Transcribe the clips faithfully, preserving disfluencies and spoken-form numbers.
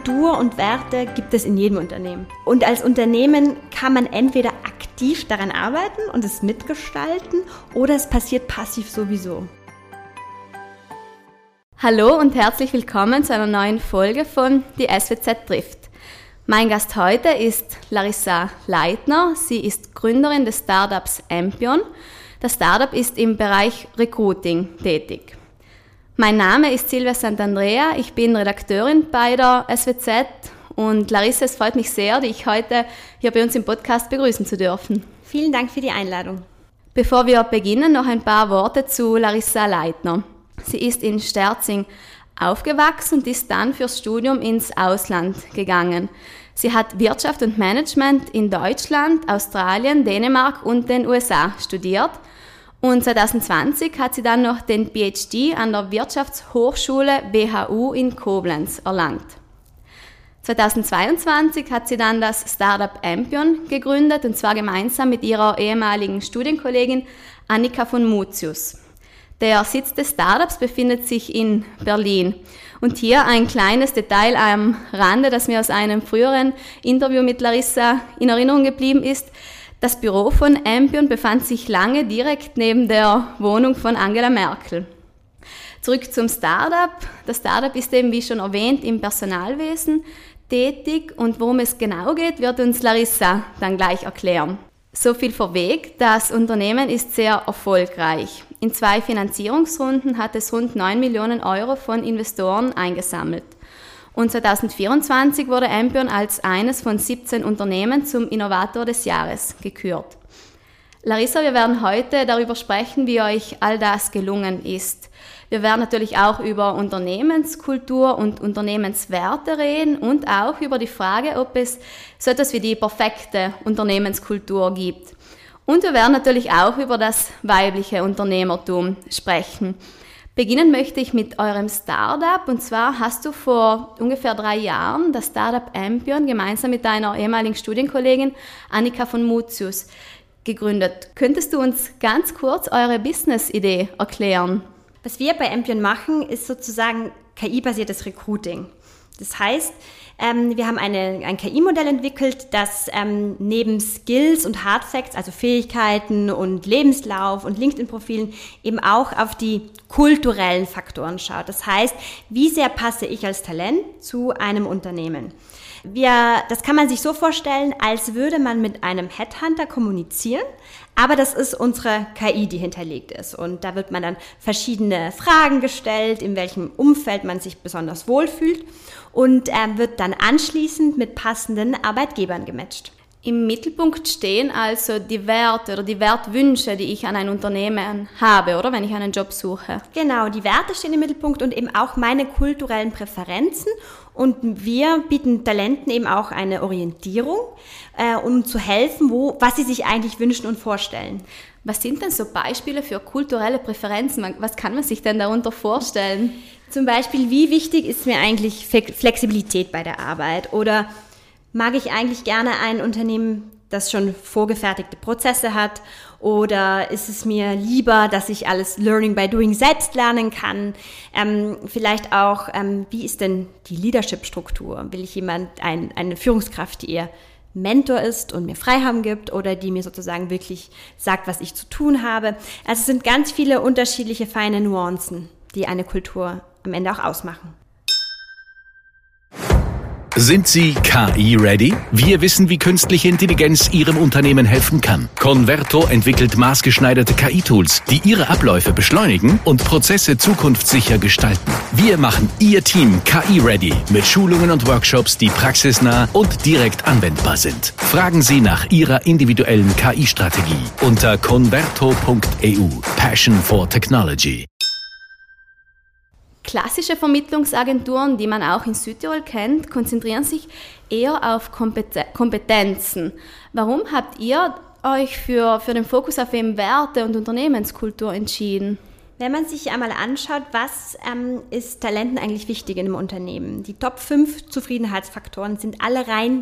Kultur und Werte gibt es in jedem Unternehmen. Und als Unternehmen kann man entweder aktiv daran arbeiten und es mitgestalten oder es passiert passiv sowieso. Hallo und herzlich willkommen zu einer neuen Folge von Die S W Z trifft. Mein Gast heute ist Larissa Leitner. Sie ist Gründerin des Startups Ampion. Das Startup ist im Bereich Recruiting tätig. Mein Name ist Silvia Sant'Andrea, ich bin Redakteurin bei der S W Z und Larissa, es freut mich sehr, dich heute hier bei uns im Podcast begrüßen zu dürfen. Vielen Dank für die Einladung. Bevor wir beginnen, noch ein paar Worte zu Larissa Leitner. Sie ist in Sterzing aufgewachsen und ist dann fürs Studium ins Ausland gegangen. Sie hat Wirtschaft und Management in Deutschland, Australien, Dänemark und den U S A studiert. Und zwanzig zwanzig hat sie dann noch den P H D an der Wirtschaftshochschule W H U in Koblenz erlangt. zwanzig zweiundzwanzig hat sie dann das Startup Ampion gegründet, und zwar gemeinsam mit ihrer ehemaligen Studienkollegin Annika von Mutius. Der Sitz des Startups befindet sich in Berlin. Und hier ein kleines Detail am Rande, das mir aus einem früheren Interview mit Larissa in Erinnerung geblieben ist. Das Büro von Ampion befand sich lange direkt neben der Wohnung von Angela Merkel. Zurück zum Startup. Das Startup ist eben, wie schon erwähnt, im Personalwesen tätig, und worum es genau geht, wird uns Larissa dann gleich erklären. So viel vorweg, das Unternehmen ist sehr erfolgreich. In zwei Finanzierungsrunden hat es rund neun Millionen Euro von Investoren eingesammelt. Und zwanzig vierundzwanzig wurde Ampion als eines von siebzehn Unternehmen zum Innovator des Jahres gekürt. Larissa, wir werden heute darüber sprechen, wie euch all das gelungen ist. Wir werden natürlich auch über Unternehmenskultur und Unternehmenswerte reden und auch über die Frage, ob es so etwas wie die perfekte Unternehmenskultur gibt. Und wir werden natürlich auch über das weibliche Unternehmertum sprechen. Beginnen möchte ich mit eurem Startup, und zwar hast du vor ungefähr drei Jahren das Startup Ampion gemeinsam mit deiner ehemaligen Studienkollegin Annika von Mutius gegründet. Könntest du uns ganz kurz eure Business-Idee erklären? Was wir bei Ampion machen, ist sozusagen K I-basiertes Recruiting. Das heißt, ähm, wir haben eine, ein K I-Modell entwickelt, das ähm, neben Skills und Hard Facts, also Fähigkeiten und Lebenslauf und LinkedIn-Profilen, eben auch auf die kulturellen Faktoren schaut. Das heißt, wie sehr passe ich als Talent zu einem Unternehmen? Wir, das kann man sich so vorstellen, als würde man mit einem Headhunter kommunizieren, aber das ist unsere K I, die hinterlegt ist. Und da wird man dann verschiedene Fragen gestellt, in welchem Umfeld man sich besonders wohlfühlt, und äh, wird dann anschließend mit passenden Arbeitgebern gematcht. Im Mittelpunkt stehen also die Werte oder die Wertwünsche, die ich an ein Unternehmen habe, oder wenn ich einen Job suche. Genau, die Werte stehen im Mittelpunkt und eben auch meine kulturellen Präferenzen. Und wir bieten Talenten eben auch eine Orientierung, äh, um zu helfen, wo, was sie sich eigentlich wünschen und vorstellen. Was sind denn so Beispiele für kulturelle Präferenzen? Was kann man sich denn darunter vorstellen? Zum Beispiel, wie wichtig ist mir eigentlich Flexibilität bei der Arbeit? Oder mag ich eigentlich gerne ein Unternehmen, das schon vorgefertigte Prozesse hat? Oder ist es mir lieber, dass ich alles Learning by Doing selbst lernen kann? Ähm, vielleicht auch, ähm, wie ist denn die Leadership-Struktur? Will ich jemand, ein, eine Führungskraft, die eher Mentor ist und mir Freihaben gibt, oder die mir sozusagen wirklich sagt, was ich zu tun habe? Also es sind ganz viele unterschiedliche feine Nuancen, die eine Kultur am Ende auch ausmachen. Sind Sie K I-ready? Wir wissen, wie künstliche Intelligenz Ihrem Unternehmen helfen kann. Converto entwickelt maßgeschneiderte K I-Tools, die Ihre Abläufe beschleunigen und Prozesse zukunftssicher gestalten. Wir machen Ihr Team K I-ready mit Schulungen und Workshops, die praxisnah und direkt anwendbar sind. Fragen Sie nach Ihrer individuellen K I-Strategie unter converto punkt e u. Passion for Technology. Klassische Vermittlungsagenturen, die man auch in Südtirol kennt, konzentrieren sich eher auf Kompetenzen. Warum habt ihr euch für, für den Fokus auf eben Werte und Unternehmenskultur entschieden? Wenn man sich einmal anschaut, was ähm, ist Talenten eigentlich wichtig in einem Unternehmen? Die Top fünf Zufriedenheitsfaktoren sind alle rein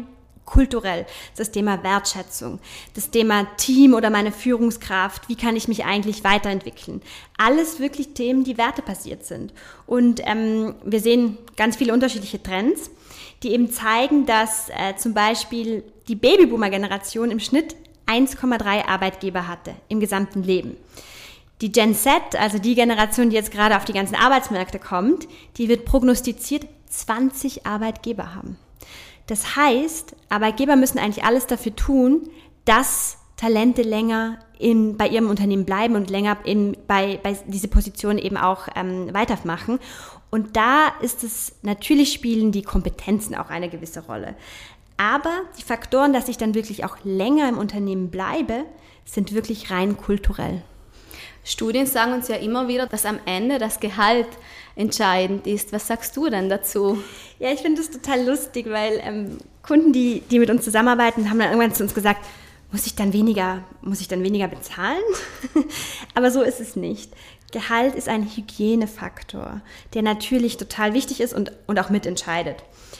kulturell, das Thema Wertschätzung, das Thema Team oder meine Führungskraft, wie kann ich mich eigentlich weiterentwickeln. Alles wirklich Themen, die wertebasiert sind. Und ähm, wir sehen ganz viele unterschiedliche Trends, die eben zeigen, dass äh, zum Beispiel die Babyboomer-Generation im Schnitt eins Komma drei Arbeitgeber hatte im gesamten Leben. Die Gen Z, also die Generation, die jetzt gerade auf die ganzen Arbeitsmärkte kommt, die wird prognostiziert zwanzig Arbeitgeber haben. Das heißt, Arbeitgeber müssen eigentlich alles dafür tun, dass Talente länger in, bei ihrem Unternehmen bleiben und länger in, bei, bei diese Position eben auch ähm, weitermachen. Und da ist es, natürlich spielen die Kompetenzen auch eine gewisse Rolle. Aber die Faktoren, dass ich dann wirklich auch länger im Unternehmen bleibe, sind wirklich rein kulturell. Studien sagen uns ja immer wieder, dass am Ende das Gehalt entscheidend ist. Was sagst du denn dazu? Ja, ich finde das total lustig, weil ähm, Kunden, die, die mit uns zusammenarbeiten, haben dann irgendwann zu uns gesagt, muss ich dann weniger, muss ich dann weniger bezahlen? Aber so ist es nicht. Gehalt ist ein Hygienefaktor, der natürlich total wichtig ist und, und auch mitentscheidet.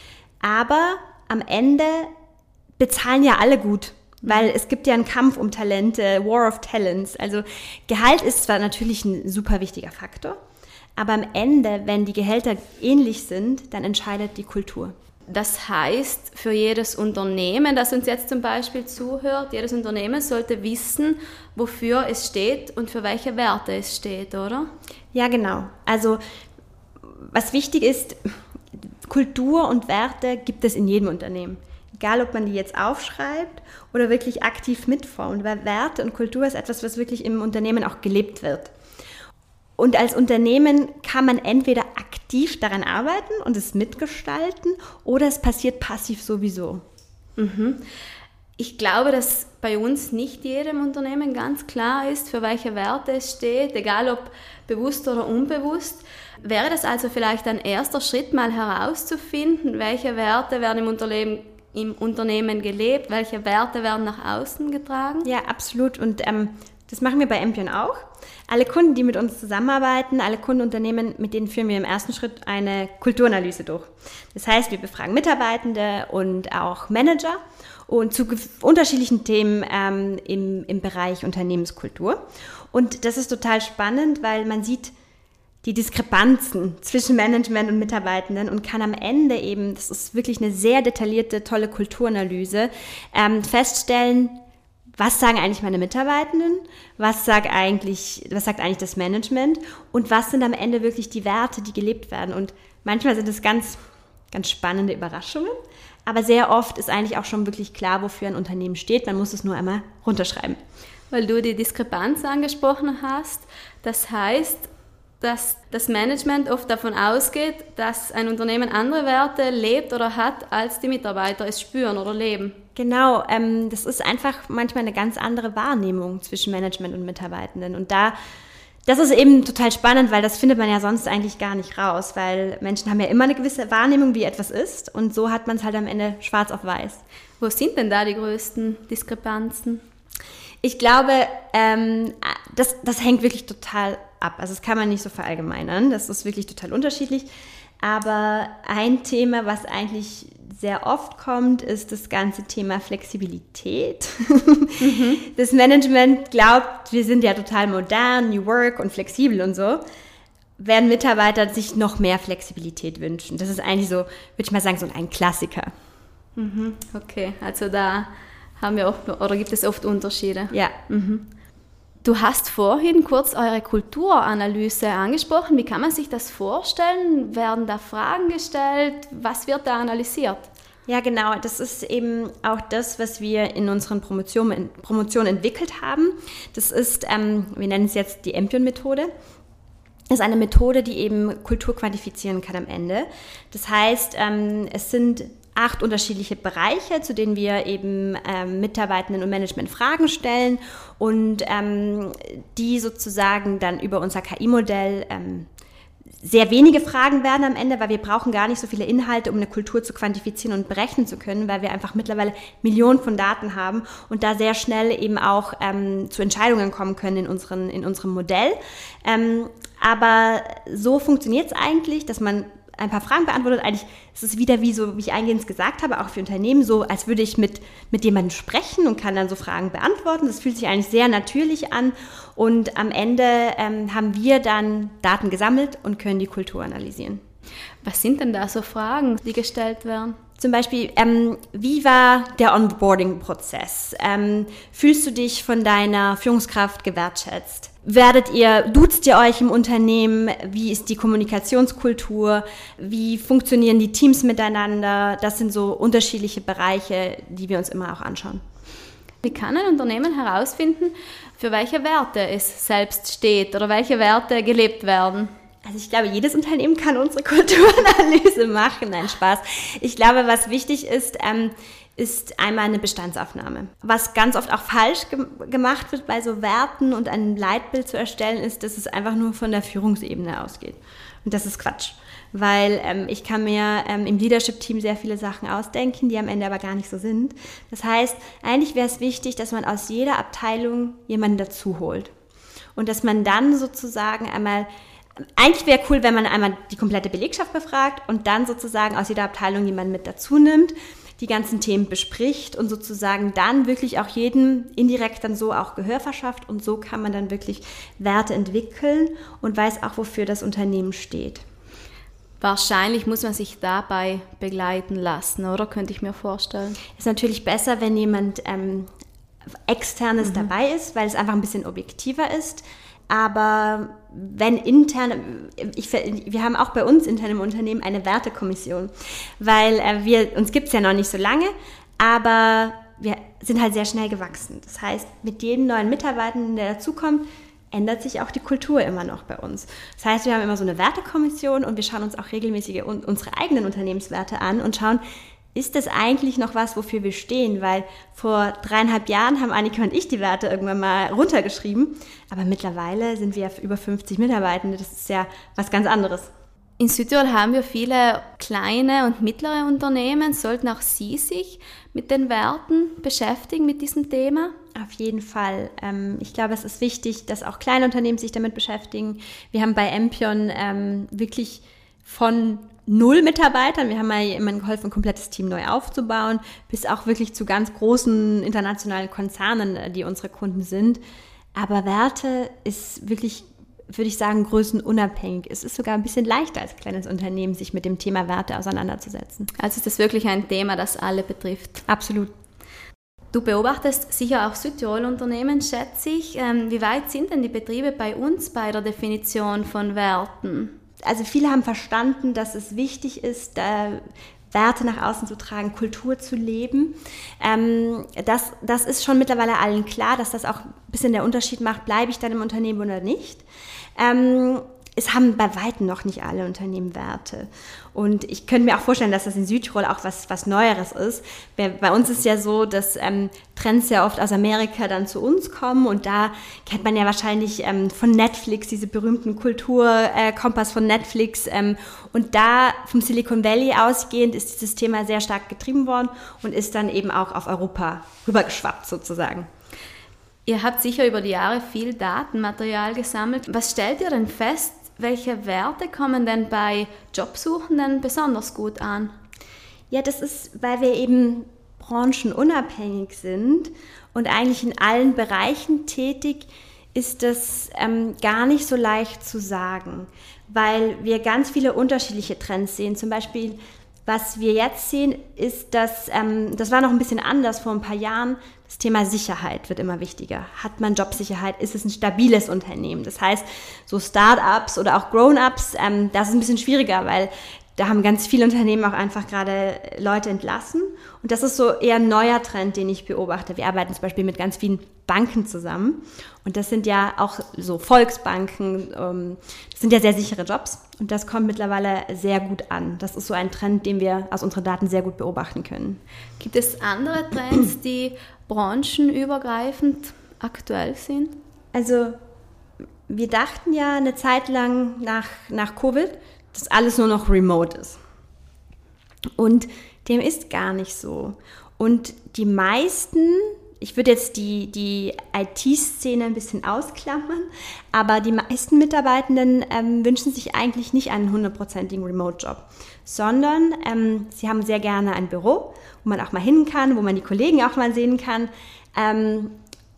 Aber am Ende bezahlen ja alle gut. Weil es gibt ja einen Kampf um Talente, War of Talents. Also Gehalt ist zwar natürlich ein super wichtiger Faktor, aber am Ende, wenn die Gehälter ähnlich sind, dann entscheidet die Kultur. Das heißt, für jedes Unternehmen, das uns jetzt zum Beispiel zuhört, jedes Unternehmen sollte wissen, wofür es steht und für welche Werte es steht, oder? Ja, genau. Also was wichtig ist, Kultur und Werte gibt es in jedem Unternehmen. Egal, ob man die jetzt aufschreibt oder wirklich aktiv mitformt, weil Werte und Kultur ist etwas, was wirklich im Unternehmen auch gelebt wird. Und als Unternehmen kann man entweder aktiv daran arbeiten und es mitgestalten oder es passiert passiv sowieso. Mhm. Ich glaube, dass bei uns nicht jedem Unternehmen ganz klar ist, für welche Werte es steht, egal ob bewusst oder unbewusst. Wäre das also vielleicht ein erster Schritt, mal herauszufinden, welche Werte werden im Unternehmen im Unternehmen gelebt, welche Werte werden nach außen getragen? Ja, absolut. Und ähm, das machen wir bei Empion auch. Alle Kunden, die mit uns zusammenarbeiten, alle Kundenunternehmen, mit denen führen wir im ersten Schritt eine Kulturanalyse durch. Das heißt, wir befragen Mitarbeitende und auch Manager und zu unterschiedlichen Themen ähm, im, im Bereich Unternehmenskultur. Und das ist total spannend, weil man sieht die Diskrepanzen zwischen Management und Mitarbeitenden und kann am Ende eben, das ist wirklich eine sehr detaillierte, tolle Kulturanalyse, ähm, feststellen, was sagen eigentlich meine Mitarbeitenden, was sagt eigentlich, was sagt eigentlich das Management und was sind am Ende wirklich die Werte, die gelebt werden. Und manchmal sind es ganz, ganz spannende Überraschungen, aber sehr oft ist eigentlich auch schon wirklich klar, wofür ein Unternehmen steht. Man muss es nur einmal runterschreiben. Weil du die Diskrepanz angesprochen hast, das heißt, dass das Management oft davon ausgeht, dass ein Unternehmen andere Werte lebt oder hat, als die Mitarbeiter es spüren oder leben. Genau, ähm, das ist einfach manchmal eine ganz andere Wahrnehmung zwischen Management und Mitarbeitenden. Und da, das ist eben total spannend, weil das findet man ja sonst eigentlich gar nicht raus, weil Menschen haben ja immer eine gewisse Wahrnehmung, wie etwas ist. Und so hat man es halt am Ende schwarz auf weiß. Wo sind denn da die größten Diskrepanzen? Ich glaube, ähm, das, das hängt wirklich total ab. Also das kann man nicht so verallgemeinern. Das ist wirklich total unterschiedlich. Aber ein Thema, was eigentlich sehr oft kommt, ist das ganze Thema Flexibilität. Mhm. Das Management glaubt, wir sind ja total modern, New Work und flexibel und so. Werden Mitarbeiter sich noch mehr Flexibilität wünschen. Das ist eigentlich so, würde ich mal sagen, so ein Klassiker. Mhm. Okay, also da haben wir oft, oder gibt es oft Unterschiede? Ja. Mhm. Du hast vorhin kurz eure Kulturanalyse angesprochen. Wie kann man sich das vorstellen? Werden da Fragen gestellt? Was wird da analysiert? Ja, genau. Das ist eben auch das, was wir in unseren Promotionen Promotion entwickelt haben. Das ist, ähm, wir nennen es jetzt die Empion-Methode. Das ist eine Methode, die eben Kultur quantifizieren kann am Ende. Das heißt, ähm, es sind acht unterschiedliche Bereiche, zu denen wir eben ähm, Mitarbeitenden und Management Fragen stellen und ähm, die sozusagen dann über unser K I-Modell ähm, sehr wenige Fragen werden am Ende, weil wir brauchen gar nicht so viele Inhalte, um eine Kultur zu quantifizieren und berechnen zu können, weil wir einfach mittlerweile Millionen von Daten haben und da sehr schnell eben auch ähm, zu Entscheidungen kommen können in, unseren, in unserem Modell. Ähm, aber so funktioniert es eigentlich, dass man ein paar Fragen beantwortet. Eigentlich ist es wieder wie so, wie ich eingehend gesagt habe, auch für Unternehmen so, als würde ich mit, mit jemandem sprechen und kann dann so Fragen beantworten. Das fühlt sich eigentlich sehr natürlich an und am Ende ähm, haben wir dann Daten gesammelt und können die Kultur analysieren. Was sind denn da so Fragen, die gestellt werden? Zum Beispiel, ähm, wie war der Onboarding-Prozess? Ähm, fühlst du dich von deiner Führungskraft gewertschätzt? Werdet ihr, duzt ihr euch im Unternehmen? Wie ist die Kommunikationskultur? Wie funktionieren die Teams miteinander? Das sind so unterschiedliche Bereiche, die wir uns immer auch anschauen. Wie kann ein Unternehmen herausfinden, für welche Werte es selbst steht oder welche Werte gelebt werden? Also ich glaube, jedes Unternehmen kann unsere Kulturanalyse machen. Nein, Spaß. Ich glaube, was wichtig ist, ähm, ist einmal eine Bestandsaufnahme. Was ganz oft auch falsch ge- gemacht wird bei so Werten und ein Leitbild zu erstellen, ist, dass es einfach nur von der Führungsebene ausgeht. Und das ist Quatsch. Weil ähm, ich kann mir ähm, im Leadership-Team sehr viele Sachen ausdenken, die am Ende aber gar nicht so sind. Das heißt, eigentlich wäre es wichtig, dass man aus jeder Abteilung jemanden dazu holt. Und dass man dann sozusagen einmal Eigentlich wäre cool, wenn man einmal die komplette Belegschaft befragt und dann sozusagen aus jeder Abteilung jemanden mit dazu nimmt, die ganzen Themen bespricht und sozusagen dann wirklich auch jedem indirekt dann so auch Gehör verschafft und so kann man dann wirklich Werte entwickeln und weiß auch, wofür das Unternehmen steht. Wahrscheinlich muss man sich dabei begleiten lassen, oder? Könnte ich mir vorstellen. Ist natürlich besser, wenn jemand ähm, Externes mhm. dabei ist, weil es einfach ein bisschen objektiver ist. Aber wenn intern, ich, wir haben auch bei uns intern im Unternehmen eine Wertekommission, weil äh, wir, uns gibt es ja noch nicht so lange, aber wir sind halt sehr schnell gewachsen. Das heißt, mit jedem neuen Mitarbeitenden, der dazukommt, ändert sich auch die Kultur immer noch bei uns. Das heißt, wir haben immer so eine Wertekommission und wir schauen uns auch regelmäßig unsere eigenen Unternehmenswerte an und schauen, ist das eigentlich noch was, wofür wir stehen? Weil vor dreieinhalb Jahren haben Annika und ich die Werte irgendwann mal runtergeschrieben, aber mittlerweile sind wir über fünfzig Mitarbeitende, das ist ja was ganz anderes. In Südtirol haben wir viele kleine und mittlere Unternehmen. Sollten auch Sie sich mit den Werten beschäftigen, mit diesem Thema? Auf jeden Fall. Ich glaube, es ist wichtig, dass auch kleine Unternehmen sich damit beschäftigen. Wir haben bei Empion wirklich von null Mitarbeitern, wir haben mal jemandem geholfen, ein komplettes Team neu aufzubauen, bis auch wirklich zu ganz großen internationalen Konzernen, die unsere Kunden sind. Aber Werte ist wirklich, würde ich sagen, größenunabhängig. Es ist sogar ein bisschen leichter als kleines Unternehmen, sich mit dem Thema Werte auseinanderzusetzen. Also ist das wirklich ein Thema, das alle betrifft? Absolut. Du beobachtest sicher auch Südtirol-Unternehmen, schätze ich. Wie weit sind denn die Betriebe bei uns bei der Definition von Werten? Also viele haben verstanden, dass es wichtig ist, äh, Werte nach außen zu tragen, Kultur zu leben. Ähm, das, das ist schon mittlerweile allen klar, dass das auch ein bisschen der Unterschied macht, bleibe ich dann im Unternehmen oder nicht. Ähm, es haben bei weitem noch nicht alle Unternehmen Werte. Und ich könnte mir auch vorstellen, dass das in Südtirol auch was, was Neueres ist. Bei, bei uns ist ja so, dass ähm, Trends ja oft aus Amerika dann zu uns kommen und da kennt man ja wahrscheinlich ähm, von Netflix, diese berühmten Kulturkompass äh, von Netflix ähm, und da vom Silicon Valley ausgehend ist dieses Thema sehr stark getrieben worden und ist dann eben auch auf Europa rübergeschwappt sozusagen. Ihr habt sicher über die Jahre viel Datenmaterial gesammelt. Was stellt ihr denn fest? Welche Werte kommen denn bei Jobsuchenden besonders gut an? Ja, das ist, weil wir eben branchenunabhängig sind und eigentlich in allen Bereichen tätig, ist das ähm, gar nicht so leicht zu sagen, weil wir ganz viele unterschiedliche Trends sehen. Zum Beispiel, was wir jetzt sehen, ist, dass, ähm, das war noch ein bisschen anders vor ein paar Jahren, das Thema Sicherheit wird immer wichtiger. Hat man Jobsicherheit? Ist es ein stabiles Unternehmen? Das heißt, so Start-ups oder auch Grown-ups, ähm, das ist ein bisschen schwieriger, weil da haben ganz viele Unternehmen auch einfach gerade Leute entlassen. Und das ist so eher ein neuer Trend, den ich beobachte. Wir arbeiten zum Beispiel mit ganz vielen Banken zusammen. Und das sind ja auch so Volksbanken, ähm, das sind ja sehr sichere Jobs. Und das kommt mittlerweile sehr gut an. Das ist so ein Trend, den wir aus unseren Daten sehr gut beobachten können. Gibt es andere Trends, die branchenübergreifend aktuell sind? Also wir dachten ja eine Zeit lang nach, nach Covid, dass alles nur noch remote ist. Und dem ist gar nicht so. Und die meisten ich würde jetzt die, die I T-Szene ein bisschen ausklammern, aber die meisten Mitarbeitenden ähm, wünschen sich eigentlich nicht einen hundertprozentigen Remote-Job, sondern ähm, sie haben sehr gerne ein Büro, wo man auch mal hin kann, wo man die Kollegen auch mal sehen kann, ähm,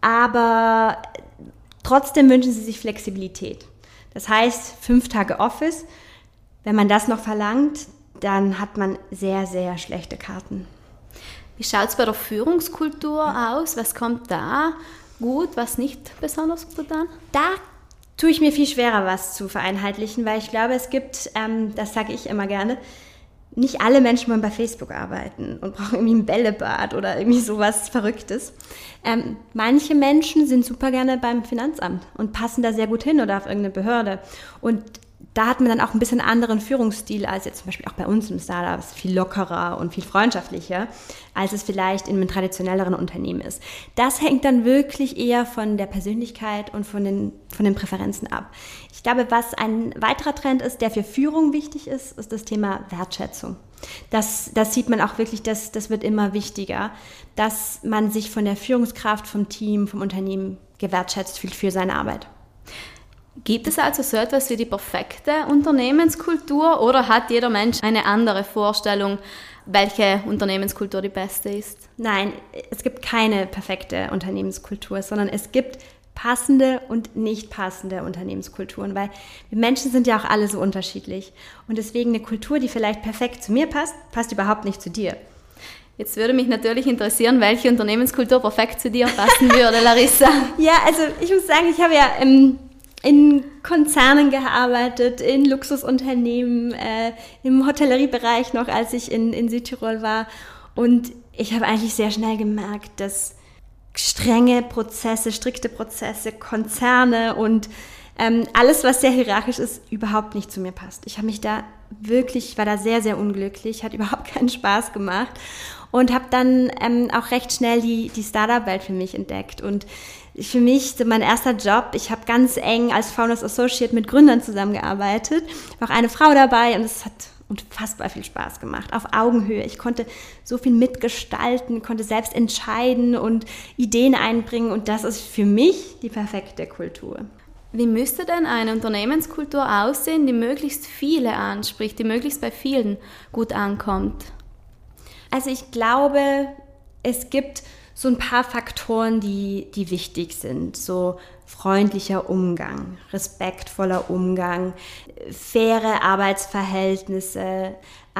aber trotzdem wünschen sie sich Flexibilität. Das heißt, fünf Tage Office, wenn man das noch verlangt, dann hat man sehr, sehr schlechte Karten. Wie schaut es bei der Führungskultur aus? Was kommt da gut, was nicht besonders gut an? Da tue ich mir viel schwerer, was zu vereinheitlichen, weil ich glaube, es gibt, ähm, das sage ich immer gerne, nicht alle Menschen wollen bei Facebook arbeiten und brauchen irgendwie ein Bällebad oder irgendwie sowas Verrücktes. Ähm, manche Menschen sind super gerne beim Finanzamt und passen da sehr gut hin oder auf irgendeine Behörde. Und da hat man dann auch ein bisschen anderen Führungsstil als jetzt zum Beispiel auch bei uns im Startup. Es ist viel lockerer und viel freundschaftlicher, als es vielleicht in einem traditionelleren Unternehmen ist. Das hängt dann wirklich eher von der Persönlichkeit und von den, von den Präferenzen ab. Ich glaube, was ein weiterer Trend ist, der für Führung wichtig ist, ist das Thema Wertschätzung. Das, das sieht man auch wirklich, das, das wird immer wichtiger, dass man sich von der Führungskraft, vom Team, vom Unternehmen gewertschätzt fühlt für seine Arbeit. Gibt es also so etwas wie die perfekte Unternehmenskultur oder hat jeder Mensch eine andere Vorstellung, welche Unternehmenskultur die beste ist? Nein, es gibt keine perfekte Unternehmenskultur, sondern es gibt passende und nicht passende Unternehmenskulturen, weil wir Menschen sind ja auch alle so unterschiedlich. Und deswegen eine Kultur, die vielleicht perfekt zu mir passt, passt überhaupt nicht zu dir. Jetzt würde mich natürlich interessieren, welche Unternehmenskultur perfekt zu dir passen würde, Larissa. Ja, also ich muss sagen, ich habe ja im in Konzernen gearbeitet, in Luxusunternehmen, äh, im Hotelleriebereich noch, als ich in, in Südtirol war. Und ich habe eigentlich sehr schnell gemerkt, dass strenge Prozesse, strikte Prozesse, Konzerne und ähm, alles, was sehr hierarchisch ist, überhaupt nicht zu mir passt. Ich habe mich da wirklich, ich war da sehr, sehr unglücklich, hat überhaupt keinen Spaß gemacht und habe dann ähm, auch recht schnell die, die Startup-Welt für mich entdeckt. Und für mich, so mein erster Job, ich habe ganz eng als Founders Associate mit Gründern zusammengearbeitet, war auch eine Frau dabei und es hat unfassbar viel Spaß gemacht, auf Augenhöhe. Ich konnte so viel mitgestalten, konnte selbst entscheiden und Ideen einbringen und das ist für mich die perfekte Kultur. Wie müsste denn eine Unternehmenskultur aussehen, die möglichst viele anspricht, die möglichst bei vielen gut ankommt? Also ich glaube, es gibt so ein paar Faktoren, die, die wichtig sind. So freundlicher Umgang, respektvoller Umgang, faire Arbeitsverhältnisse,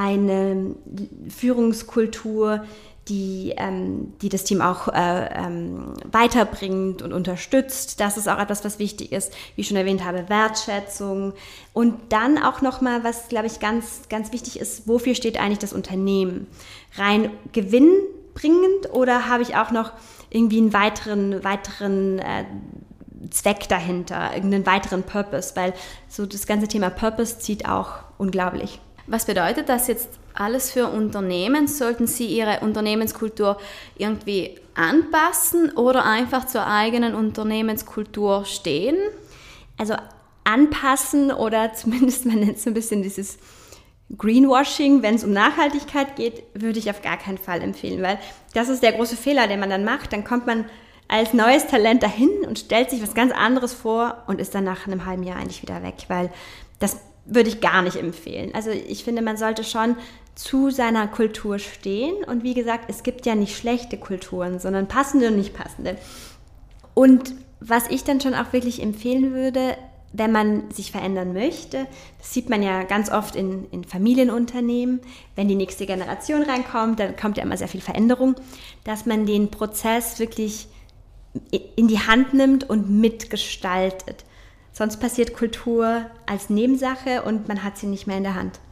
eine Führungskultur, die, ähm, die das Team auch äh, ähm, weiterbringt und unterstützt. Das ist auch etwas, was wichtig ist. Wie ich schon erwähnt habe, Wertschätzung. Und dann auch nochmal, was, glaube ich, ganz, ganz wichtig ist, wofür steht eigentlich das Unternehmen? Rein gewinnbringend oder habe ich auch noch irgendwie einen weiteren, weiteren äh, Zweck dahinter, irgendeinen weiteren Purpose? Weil so das ganze Thema Purpose zieht auch unglaublich. Was bedeutet das jetzt alles für Unternehmen? Sollten sie ihre Unternehmenskultur irgendwie anpassen oder einfach zur eigenen Unternehmenskultur stehen? Also anpassen oder zumindest, man nennt es so ein bisschen dieses Greenwashing, wenn es um Nachhaltigkeit geht, würde ich auf gar keinen Fall empfehlen, weil das ist der große Fehler, den man dann macht. Dann kommt man als neues Talent dahin und stellt sich was ganz anderes vor und ist dann nach einem halben Jahr eigentlich wieder weg, weil das würde ich gar nicht empfehlen. Also ich finde, man sollte schon zu seiner Kultur stehen und wie gesagt, es gibt ja nicht schlechte Kulturen, sondern passende und nicht passende. Und was ich dann schon auch wirklich empfehlen würde, wenn man sich verändern möchte, das sieht man ja ganz oft in, in Familienunternehmen, wenn die nächste Generation reinkommt, dann kommt ja immer sehr viel Veränderung, dass man den Prozess wirklich in die Hand nimmt und mitgestaltet. Sonst passiert Kultur als Nebensache und man hat sie nicht mehr in der Hand.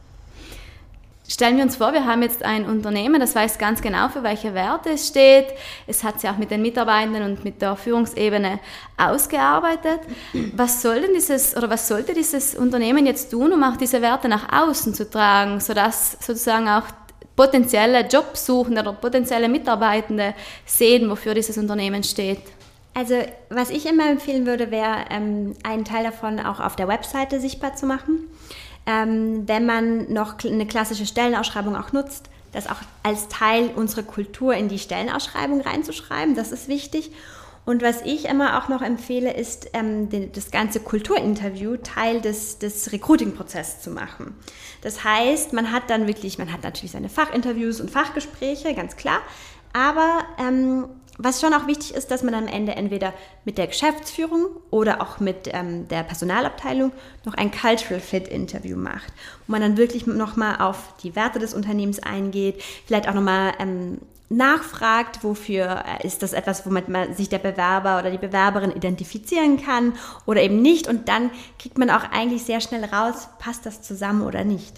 Stellen wir uns vor, wir haben jetzt ein Unternehmen, das weiß ganz genau, für welche Werte es steht. Es hat sich auch mit den Mitarbeitenden und mit der Führungsebene ausgearbeitet. Was soll denn dieses oder was sollte dieses Unternehmen jetzt tun, um auch diese Werte nach außen zu tragen, sodass sozusagen auch potenzielle Jobsuchende oder potenzielle Mitarbeitende sehen, wofür dieses Unternehmen steht? Also was ich immer empfehlen würde, wäre, ähm, einen Teil davon auch auf der Webseite sichtbar zu machen. Ähm, wenn man noch eine klassische Stellenausschreibung auch nutzt, das auch als Teil unserer Kultur in die Stellenausschreibung reinzuschreiben. Das ist wichtig. Und was ich immer auch noch empfehle, ist, ähm, den, das ganze Kulturinterview Teil des, des Recruiting-Prozesses zu machen. Das heißt, man hat dann wirklich, man hat natürlich seine Fachinterviews und Fachgespräche, ganz klar, aber ähm, was schon auch wichtig ist, dass man am Ende entweder mit der Geschäftsführung oder auch mit ähm, der Personalabteilung noch ein Cultural Fit Interview macht, wo man dann wirklich nochmal auf die Werte des Unternehmens eingeht, vielleicht auch nochmal ähm, nachfragt, wofür ist das etwas, womit man sich der Bewerber oder die Bewerberin identifizieren kann oder eben nicht. Und dann kriegt man auch eigentlich sehr schnell raus, passt das zusammen oder nicht.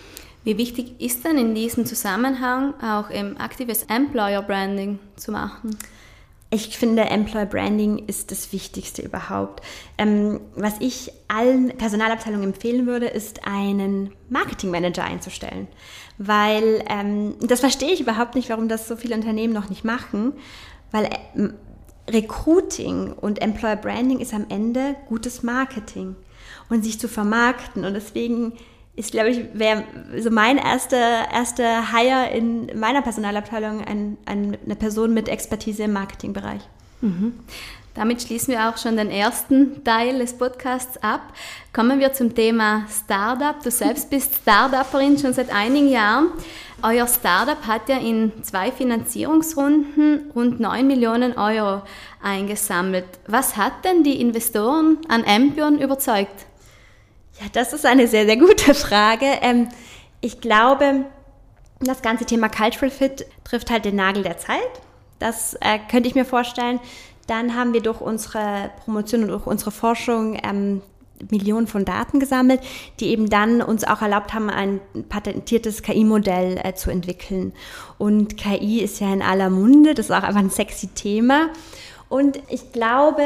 Wie wichtig ist denn in diesem Zusammenhang auch im aktives Employer Branding zu machen? Ich finde, Employer Branding ist das Wichtigste überhaupt. Ähm, was ich allen Personalabteilungen empfehlen würde, ist, einen Marketingmanager einzustellen. Weil, ähm, das verstehe ich überhaupt nicht, warum das so viele Unternehmen noch nicht machen, weil äh, Recruiting und Employer Branding ist am Ende gutes Marketing und sich zu vermarkten. Und deswegen ist, glaube ich, wäre so mein erster erste Hire in meiner Personalabteilung ein, ein, eine Person mit Expertise im Marketingbereich. Mhm. Damit schließen wir auch schon den ersten Teil des Podcasts ab. Kommen wir zum Thema Startup. Du selbst bist Startupperin schon seit einigen Jahren. Euer Startup hat ja in zwei Finanzierungsrunden rund neun Millionen Euro eingesammelt. Was hat denn die Investoren an Ampion überzeugt? Ja, das ist eine sehr, sehr gute Frage. Ähm, ich glaube, das ganze Thema Cultural Fit trifft halt den Nagel der Zeit. Das äh, könnte ich mir vorstellen. Dann haben wir durch unsere Promotion und durch unsere Forschung ähm, Millionen von Daten gesammelt, die eben dann uns auch erlaubt haben, ein patentiertes K I-Modell äh, zu entwickeln. Und K I ist ja in aller Munde, das ist auch einfach ein sexy Thema. Und ich glaube,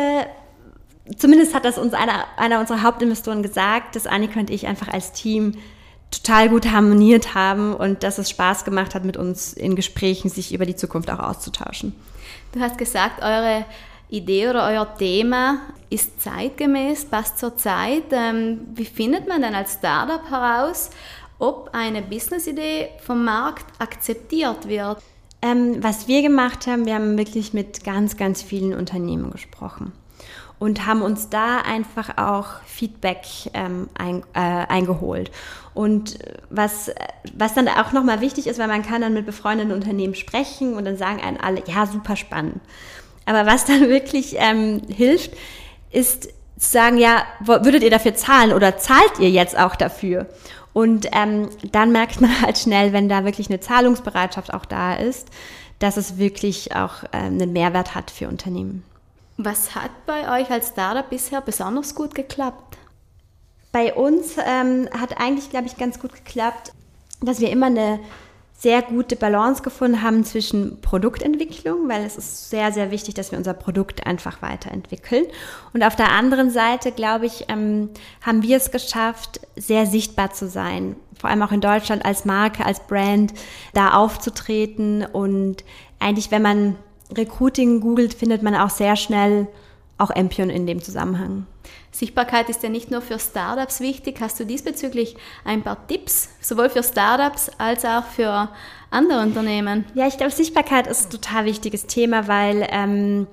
zumindest hat das uns einer, einer unserer Hauptinvestoren gesagt, dass Annika und ich einfach als Team total gut harmoniert haben und dass es Spaß gemacht hat, mit uns in Gesprächen sich über die Zukunft auch auszutauschen. Du hast gesagt, eure Idee oder euer Thema ist zeitgemäß, passt zur Zeit. Ähm, wie findet man denn als Startup heraus, ob eine Businessidee vom Markt akzeptiert wird? Ähm, was wir gemacht haben, wir haben wirklich mit ganz, ganz vielen Unternehmen gesprochen und haben uns da einfach auch Feedback ähm, ein, äh, eingeholt. Und was, was dann auch nochmal wichtig ist, weil man kann dann mit befreundeten Unternehmen sprechen und dann sagen einen alle, ja, super spannend. Aber was dann wirklich ähm, hilft, ist zu sagen, ja, würdet ihr dafür zahlen oder zahlt ihr jetzt auch dafür? Und ähm, dann merkt man halt schnell, wenn da wirklich eine Zahlungsbereitschaft auch da ist, dass es wirklich auch ähm, einen Mehrwert hat für Unternehmen. Was hat bei euch als Startup bisher besonders gut geklappt? Bei uns ähm, hat eigentlich, glaube ich, ganz gut geklappt, dass wir immer eine sehr gute Balance gefunden haben zwischen Produktentwicklung, weil es ist sehr, sehr wichtig, dass wir unser Produkt einfach weiterentwickeln. Und auf der anderen Seite, glaube ich, ähm, haben wir es geschafft, sehr sichtbar zu sein, vor allem auch in Deutschland als Marke, als Brand, da aufzutreten. Und eigentlich, wenn man Recruiting googelt, findet man auch sehr schnell auch Ampion in dem Zusammenhang. Sichtbarkeit ist ja nicht nur für Startups wichtig. Hast du diesbezüglich ein paar Tipps, sowohl für Startups als auch für andere Unternehmen? Ja, ich glaube, Sichtbarkeit ist ein total wichtiges Thema, weil ähm,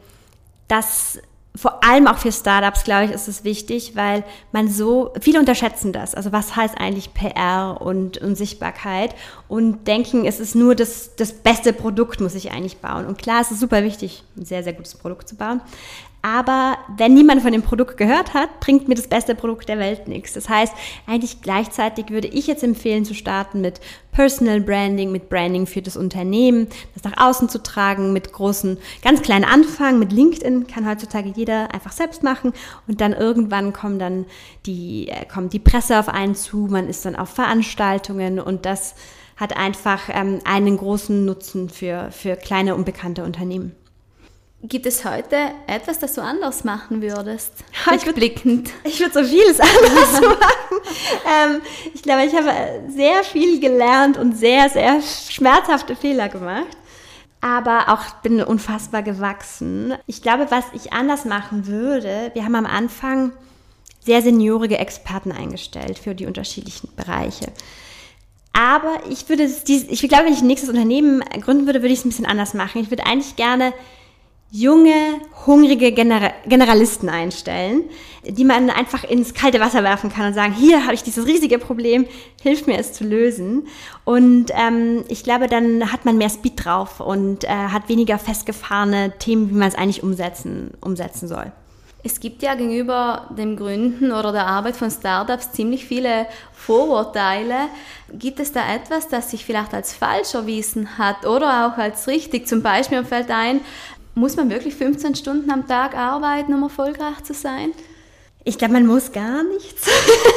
das vor allem auch für Startups, glaube ich, ist es wichtig, weil man so, viele unterschätzen das. Also was heißt eigentlich P R und, und Sichtbarkeit und denken, es ist nur das, das beste Produkt, muss ich eigentlich bauen. Und klar, es ist super wichtig, ein sehr, sehr gutes Produkt zu bauen. Aber wenn niemand von dem Produkt gehört hat, bringt mir das beste Produkt der Welt nichts. Das heißt, eigentlich gleichzeitig würde ich jetzt empfehlen, zu starten mit Personal Branding, mit Branding für das Unternehmen, das nach außen zu tragen, mit großen, ganz kleinen Anfang, mit LinkedIn kann heutzutage jeder einfach selbst machen und dann irgendwann kommen dann die, kommt die Presse auf einen zu, man ist dann auf Veranstaltungen und das hat einfach ähm, einen großen Nutzen für, für kleine, unbekannte Unternehmen. Gibt es heute etwas, das du anders machen würdest? Rückblickend. Ich würde so vieles anders machen. ähm, ich glaube, ich habe sehr viel gelernt und sehr, sehr schmerzhafte Fehler gemacht. Aber auch bin unfassbar gewachsen. Ich glaube, was ich anders machen würde, wir haben am Anfang sehr seniorige Experten eingestellt für die unterschiedlichen Bereiche. Aber ich würde, es, ich glaube, wenn ich ein nächstes Unternehmen gründen würde, würde ich es ein bisschen anders machen. Ich würde eigentlich gerne junge, hungrige Gener- Generalisten einstellen, die man einfach ins kalte Wasser werfen kann und sagen, hier habe ich dieses riesige Problem, hilf mir es zu lösen. Und ähm, ich glaube, dann hat man mehr Speed drauf und äh, hat weniger festgefahrene Themen, wie man es eigentlich umsetzen, umsetzen soll. Es gibt ja gegenüber dem Gründen oder der Arbeit von Startups ziemlich viele Vorurteile. Gibt es da etwas, das sich vielleicht als falsch erwiesen hat oder auch als richtig? Zum Beispiel fällt ein, muss man wirklich fünfzehn Stunden am Tag arbeiten, um erfolgreich zu sein? Ich glaube, man muss gar nichts.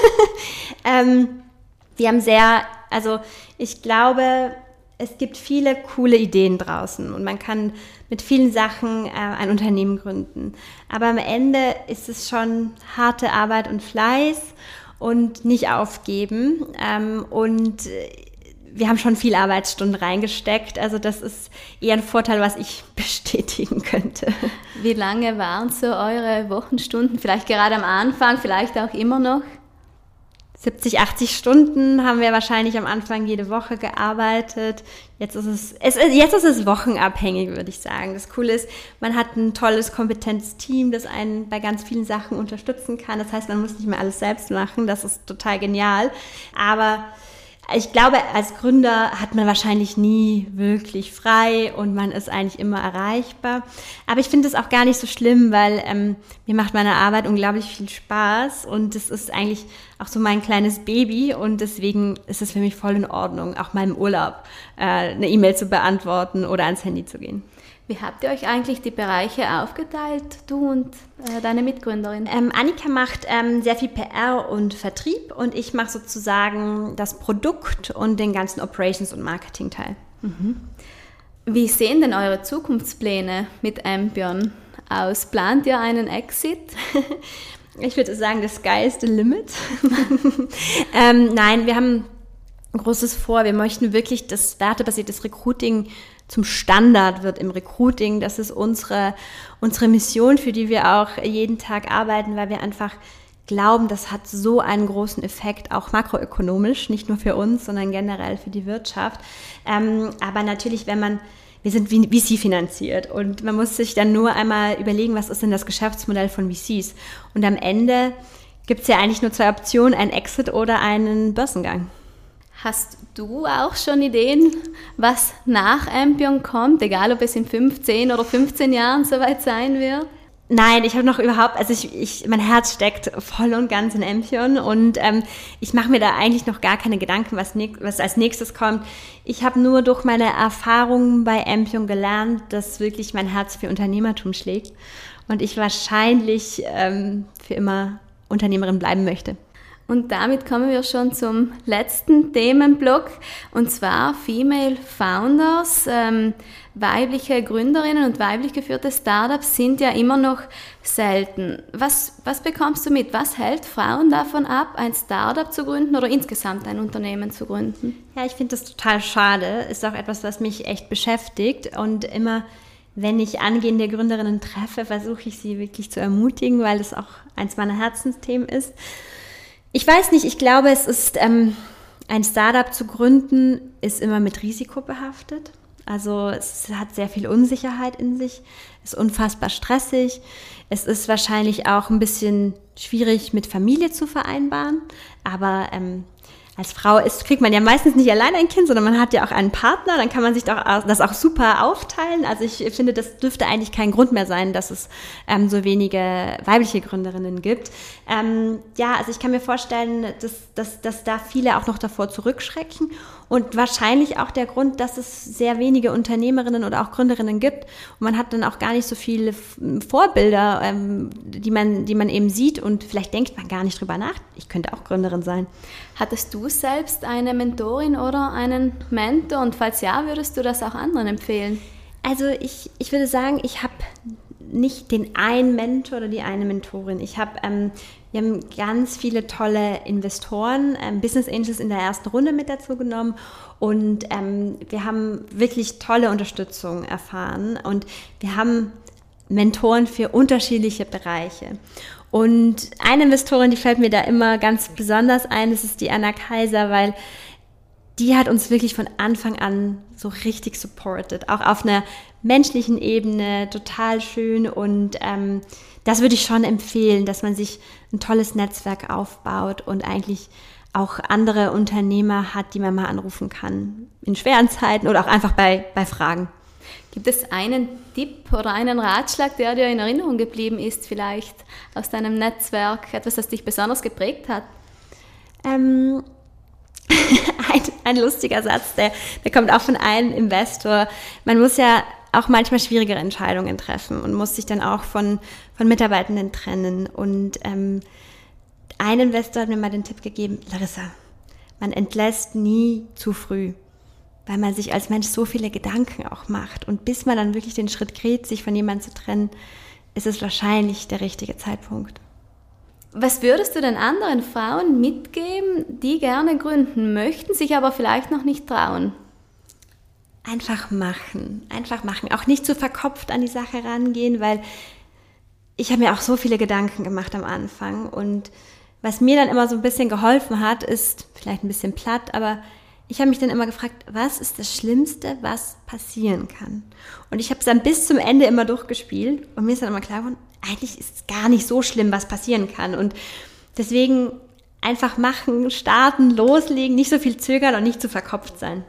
ähm, wir haben sehr, also ich glaube, es gibt viele coole Ideen draußen und man kann mit vielen Sachen äh, ein Unternehmen gründen. Aber am Ende ist es schon harte Arbeit und Fleiß und nicht aufgeben. Ähm, und wir haben schon viel Arbeitsstunden reingesteckt. Also das ist eher ein Vorteil, was ich bestätigen könnte. Wie lange waren so eure Wochenstunden? Vielleicht gerade am Anfang, vielleicht auch immer noch? siebzig, achtzig Stunden haben wir wahrscheinlich am Anfang jede Woche gearbeitet. Jetzt ist es, es ist, jetzt ist es wochenabhängig, würde ich sagen. Das Coole ist, man hat ein tolles, kompetentes Team, das einen bei ganz vielen Sachen unterstützen kann. Das heißt, man muss nicht mehr alles selbst machen. Das ist total genial. Aber ich glaube, als Gründer hat man wahrscheinlich nie wirklich frei und man ist eigentlich immer erreichbar. Aber ich finde es auch gar nicht so schlimm, weil ähm, mir macht meine Arbeit unglaublich viel Spaß und es ist eigentlich auch so mein kleines Baby und deswegen ist es für mich voll in Ordnung, auch mal im Urlaub äh, eine E-Mail zu beantworten oder ans Handy zu gehen. Wie habt ihr euch eigentlich die Bereiche aufgeteilt, du und äh, deine Mitgründerin? Ähm, Annika macht ähm, sehr viel P R und Vertrieb und ich mache sozusagen das Produkt und den ganzen Operations- und Marketing-Teil. Mhm. Wie sehen denn eure Zukunftspläne mit Ampion aus? Plant ihr einen Exit? Ich würde sagen, the sky is the limit. ähm, nein, wir haben Großes vor. Wir möchten wirklich, dass wertebasiertes Recruiting zum Standard wird im Recruiting. Das ist unsere, unsere Mission, für die wir auch jeden Tag arbeiten, weil wir einfach glauben, das hat so einen großen Effekt, auch makroökonomisch, nicht nur für uns, sondern generell für die Wirtschaft. Ähm, aber natürlich, wenn man, wir sind V C finanziert und man muss sich dann nur einmal überlegen, was ist denn das Geschäftsmodell von V Cs? Und am Ende gibt es ja eigentlich nur zwei Optionen, ein Exit oder einen Börsengang. Hast du auch schon Ideen, was nach Ampion kommt, egal ob es in fünfzehn oder fünfzehn Jahren soweit sein wird? Nein, ich habe noch überhaupt, also ich, ich, mein Herz steckt voll und ganz in Ampion und ähm, ich mache mir da eigentlich noch gar keine Gedanken, was, ne, was als nächstes kommt. Ich habe nur durch meine Erfahrungen bei Ampion gelernt, dass wirklich mein Herz für Unternehmertum schlägt und ich wahrscheinlich ähm, für immer Unternehmerin bleiben möchte. Und damit kommen wir schon zum letzten Themenblock, und zwar Female Founders. Ähm, weibliche Gründerinnen und weiblich geführte Startups sind ja immer noch selten. Was, was bekommst du mit? Was hält Frauen davon ab, ein Startup zu gründen oder insgesamt ein Unternehmen zu gründen? Ja, ich finde das total schade. Ist auch etwas, was mich echt beschäftigt. Und immer, wenn ich angehende Gründerinnen treffe, versuche ich sie wirklich zu ermutigen, weil das auch eins meiner Herzensthemen ist. Ich weiß nicht, ich glaube, es ist, ähm, ein Startup zu gründen, ist immer mit Risiko behaftet. Also es hat sehr viel Unsicherheit in sich, ist unfassbar stressig. Es ist wahrscheinlich auch ein bisschen schwierig mit Familie zu vereinbaren, aber ähm, als Frau ist, kriegt man ja meistens nicht allein ein Kind, sondern man hat ja auch einen Partner, dann kann man sich doch das auch super aufteilen. Also ich finde, das dürfte eigentlich kein Grund mehr sein, dass es ähm, so wenige weibliche Gründerinnen gibt. Ähm, ja, also ich kann mir vorstellen, dass, dass, dass da viele auch noch davor zurückschrecken und wahrscheinlich auch der Grund, dass es sehr wenige Unternehmerinnen oder auch Gründerinnen gibt und man hat dann auch gar nicht so viele Vorbilder, ähm, die man, die man eben sieht und vielleicht denkt man gar nicht drüber nach, ich könnte auch Gründerin sein. Hattest du selbst eine Mentorin oder einen Mentor? Und falls ja, würdest du das auch anderen empfehlen? Also ich, ich würde sagen, ich habe nicht den einen Mentor oder die eine Mentorin. Ich habe, ähm, wir haben ganz viele tolle Investoren, ähm, Business Angels in der ersten Runde mit dazu genommen und ähm, wir haben wirklich tolle Unterstützung erfahren und wir haben Mentoren für unterschiedliche Bereiche. Und eine Investorin, die fällt mir da immer ganz besonders ein, das ist die Anna Kaiser, weil die hat uns wirklich von Anfang an so richtig supported, auch auf einer menschlichen Ebene, total schön und ähm, das würde ich schon empfehlen, dass man sich ein tolles Netzwerk aufbaut und eigentlich auch andere Unternehmer hat, die man mal anrufen kann, in schweren Zeiten oder auch einfach bei, bei Fragen. Gibt es einen Tipp oder einen Ratschlag, der dir in Erinnerung geblieben ist, vielleicht aus deinem Netzwerk, etwas, das dich besonders geprägt hat? Ähm, ein, ein lustiger Satz, der, der kommt auch von einem Investor. Man muss ja auch manchmal schwierige Entscheidungen treffen und muss sich dann auch von, von Mitarbeitenden trennen. Und ähm, ein Investor hat mir mal den Tipp gegeben, Larissa, man entlässt nie zu früh, weil man sich als Mensch so viele Gedanken auch macht. Und bis man dann wirklich den Schritt geht, sich von jemandem zu trennen, ist es wahrscheinlich der richtige Zeitpunkt. Was würdest du den anderen Frauen mitgeben, die gerne gründen möchten, sich aber vielleicht noch nicht trauen? Einfach machen, einfach machen. Auch nicht zu verkopft an die Sache rangehen, weil ich habe mir auch so viele Gedanken gemacht am Anfang. Und was mir dann immer so ein bisschen geholfen hat, ist vielleicht ein bisschen platt, aber ich habe mich dann immer gefragt, was ist das Schlimmste, was passieren kann? Und ich habe es dann bis zum Ende immer durchgespielt und mir ist dann immer klar geworden, eigentlich ist es gar nicht so schlimm, was passieren kann. Und deswegen einfach machen, starten, loslegen, nicht so viel zögern und nicht zu verkopft sein.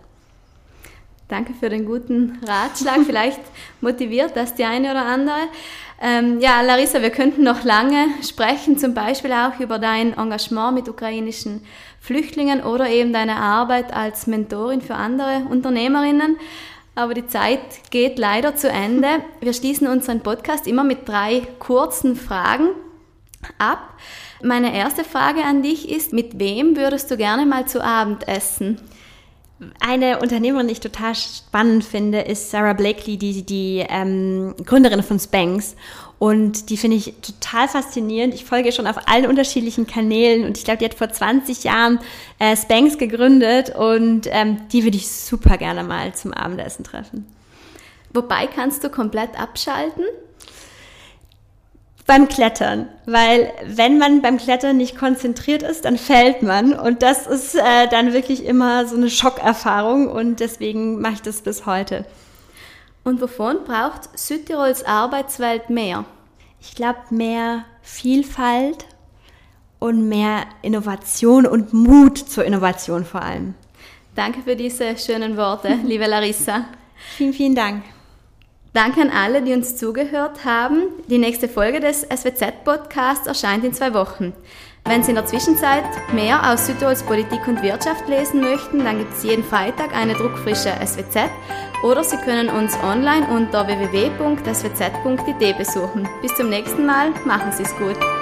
Danke für den guten Ratschlag. Vielleicht motiviert das die eine oder andere. Ähm, ja, Larissa, wir könnten noch lange sprechen, zum Beispiel auch über dein Engagement mit ukrainischen Flüchtlingen oder eben deine Arbeit als Mentorin für andere Unternehmerinnen. Aber die Zeit geht leider zu Ende. Wir schließen unseren Podcast immer mit drei kurzen Fragen ab. Meine erste Frage an dich ist, mit wem würdest du gerne mal zu Abend essen? Eine Unternehmerin, die ich total spannend finde, ist Sarah Blakely, die, die ähm, Gründerin von Spanx. Und die finde ich total faszinierend. Ich folge schon auf allen unterschiedlichen Kanälen und ich glaube, die hat vor zwanzig Jahren äh, Spanx gegründet und ähm, die würde ich super gerne mal zum Abendessen treffen. Wobei kannst du komplett abschalten? Beim Klettern, weil wenn man beim Klettern nicht konzentriert ist, dann fällt man und das ist äh, dann wirklich immer so eine Schockerfahrung und deswegen mache ich das bis heute. Und wovon braucht Südtirols Arbeitswelt mehr? Ich glaube, mehr Vielfalt und mehr Innovation und Mut zur Innovation vor allem. Danke für diese schönen Worte, liebe Larissa. Vielen, vielen Dank. Danke an alle, die uns zugehört haben. Die nächste Folge des S W Z-Podcasts erscheint in zwei Wochen. Wenn Sie in der Zwischenzeit mehr aus Südtirols Politik und Wirtschaft lesen möchten, dann gibt es jeden Freitag eine druckfrische S W Z oder Sie können uns online unter w w w punkt s w z punkt i d besuchen. Bis zum nächsten Mal, machen Sie es gut.